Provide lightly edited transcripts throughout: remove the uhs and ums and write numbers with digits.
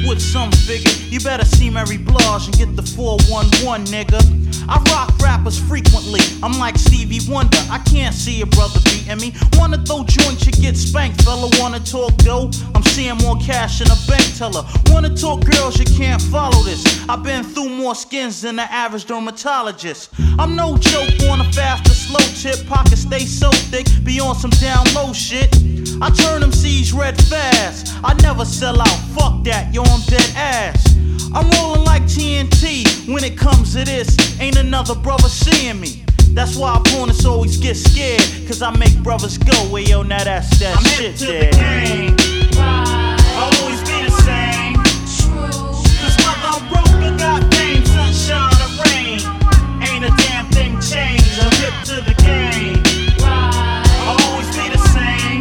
with some figure. You better see Mary Blige and get the 411, nigga. I rock rappers frequently, I'm like Stevie Wonder. I can't see a brother beating me. Wanna throw joints, you get spanked, fella. Wanna talk dough? I'm seeing more cash in a bank teller. Wanna talk girls, you can't follow this. I've been through more skins than the average dermatologist. I'm no joke on a fast or slow tip. Pockets stay so thick, be on some down low shit. I turn them C's red fast. I never sell out, fuck that, yo, I'm dead ass. I'm rolling like TNT when it comes to this. Ain't another brother seeing me. That's why opponents always get scared, cause I make brothers go, well, yo, now that's that I'm shit there. The game. I'll always be the same. Cause whether I'm broke or got fame, sunshine or rain, ain't a damn thing changed. I'm hip to the game. I'll always be the same.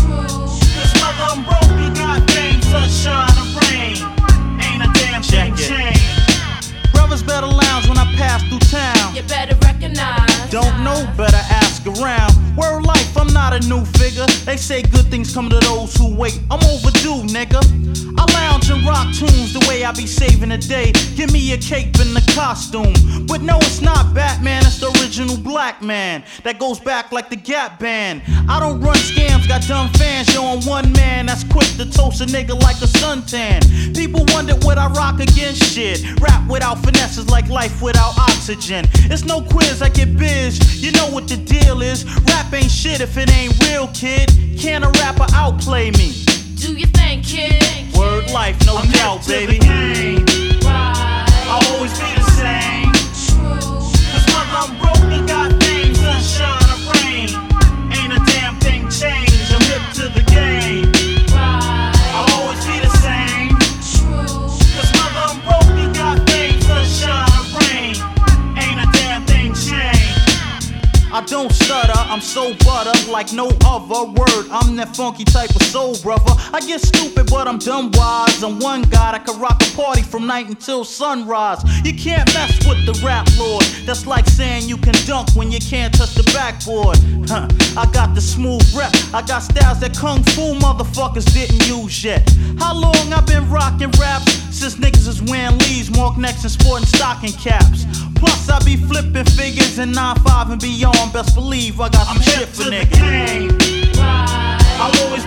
Cause whether I'm broke or got fame, sunshine or rain, ain't a damn thing changed. Brothers better lounge when I pass through town. You better recognize. Don't know, better ask around. Word life, I'm not a new figure. They say good things come to those who wait. I'm overdue, nigga. I lounge and rock tunes the way I be saving the day. Give me a cape and a costume. But no, it's not Batman, it's the original black man. That goes back like the Gap Band. I don't run scams, got dumb fans. Yo, I'm one man that's quick to toast a nigga like a suntan. People wonder what I rock against shit. Rap without finesse is like life without oxygen. It's no quiz, I get biz. You know what the deal is. Rap ain't shit if it ain't real, kid. Can a rapper outplay me? Do you think, kid? Word life, no I'm doubt, hip to baby. the game. I'll always be the same. Cause whether I'm broke or got fame, sunshine or rain, ain't a damn thing changed. I'm hip to the game. I'll always be the same. Cause whether I'm broke or got fame, sunshine or rain, ain't a damn thing changed. I don't stutter, I'm so butter like no other word. I'm that funky type of soul brother. I get stupid, but I'm dumb wise. I'm one guy that can rock a party from night until sunrise. You can't mess with the rap lord. That's like saying you can dunk when you can't touch the backboard. I got the smooth rep. I got styles that kung fu motherfuckers didn't use yet. How long I been rocking raps? Since niggas is wearing leaves, mark necks and sporting stocking caps. Plus I be flipping figures in 9-5 and beyond. Best believe I got some shit for niggas. I'll always